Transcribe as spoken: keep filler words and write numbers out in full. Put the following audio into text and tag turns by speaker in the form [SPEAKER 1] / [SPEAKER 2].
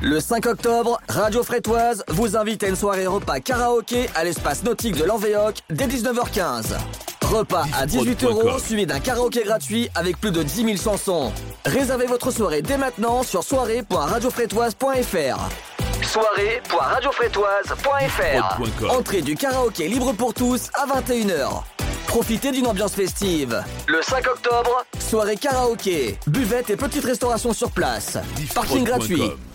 [SPEAKER 1] Le cinq octobre, Radio Frétoise vous invite à une soirée repas karaoké à l'espace nautique de l'Envéoc dès dix-neuf heures quinze. Repas à dix-huit euros suivi d'un karaoké gratuit avec plus de dix mille chansons. Réservez votre soirée dès maintenant sur soirée point radio frétoise point f r. soirée point radio frétoise point f r. Entrée du karaoké libre pour tous à vingt et une heures. Profitez d'une ambiance festive. Le cinq octobre, soirée karaoké, buvette et petite restauration sur place. Parking gratuit.